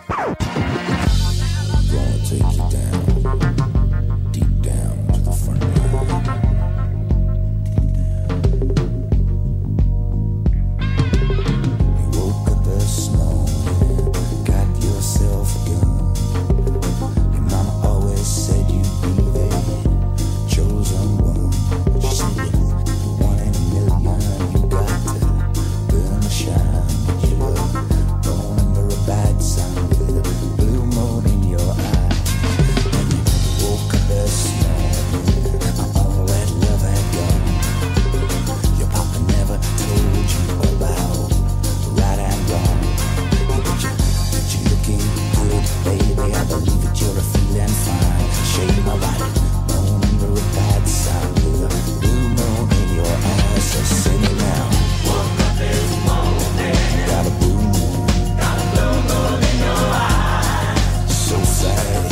Gonna take you down, deep down to the front line. You woke up this morning, got yourself a gun. Your mama always said you'd be the chosen one. She said, one in a million, you got to burn the shine. You were born under a bad sign with a blue moon in your eye. And you woke up this morning, all that love had gone. Your papa never told you about right and wrong. But you're looking good, baby. I believe that you're feeling fine. Shade my body, born under a bad sign with a blue moon in your eyes. So sing it now. Woke up this morning, got a blue moon, got a blue moon in your eyes. So sad,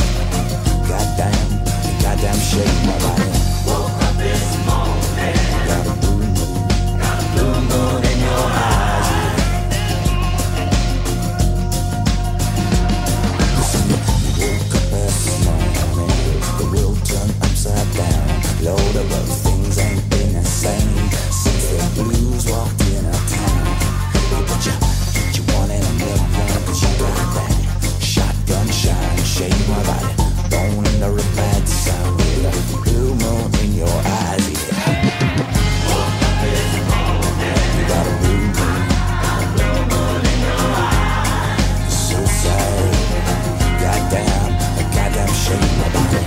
goddamn shade my body. Woke up this morning, got a blue moon, got a blue moon in your eyes. Listen, you woke up this morning, the world turned upside down. Lord, of things ain't been the same since the blues walked in our town. But you one in a million, 'cause you got that shotgun shine. Shade my body, born under a bad sign with a blue moon in your eyes. Yeah. You got a blue moon, in your eyes. So sad, goddamn shade my body.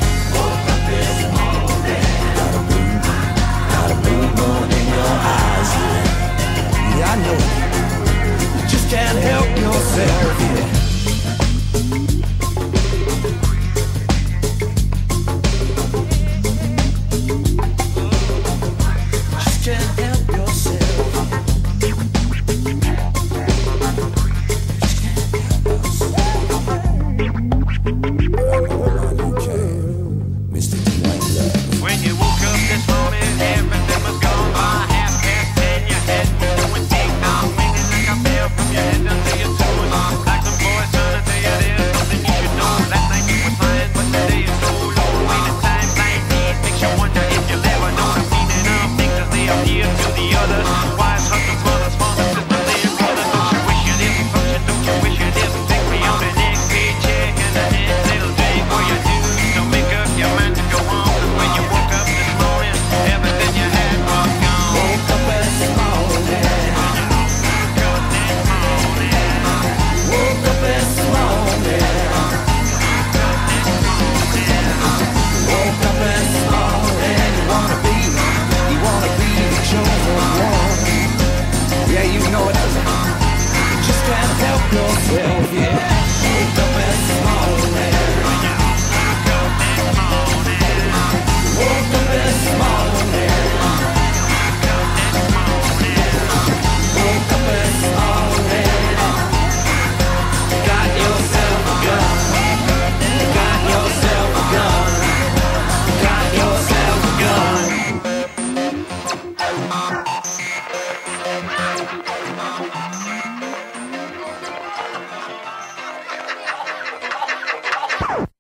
Got a blue moon in your eyes. Yeah, yeah, I know it. You just can't help yourself. Yeah. Just can't help yourself. Just can't help yourself. I know you can, Mr. Dwayne Love. When you woke up this morning, everything was gone by 10:30. Your head was doing ding-dong, ringing like a bell from your head down to your toes. Like some boys trying to tell you there's something you should know. Last night you were flying, but today is so low. When the times like these makes you wonder if you'll ever know the meaning of things as they appear to the others. Wives, husbands, mothers, fathers, sisters, and brothers. Don't you wish you didn't function? Don't you wish you didn't think beyond the next paycheck and the next little day for you do? So make up your mind to go on. 'Cause when you woke up this morning, everything you had was gone. Woke up this morning. Woke up this morning. Woke up this morning. You wanna be the chosen one. Yeah, you know it. You just can't help yourself. Yeah. Woke up this morning. Woke up this morning. Woke up this morning. Got yourself a gun. Got yourself a gun. Got yourself a gun.